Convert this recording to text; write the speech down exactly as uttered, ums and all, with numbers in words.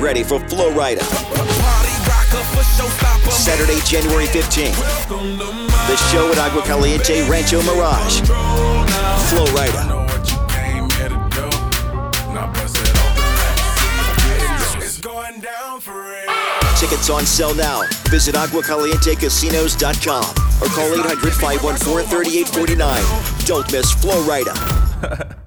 ready for Flo Rida. Saturday, January fifteenth. The show at Agua Caliente Rancho Mirage. Flo Rida. Tickets on sale now. Visit agua caliente casinos dot com or call eight hundred, five one four, three eight four nine. Don't miss Flo Rida.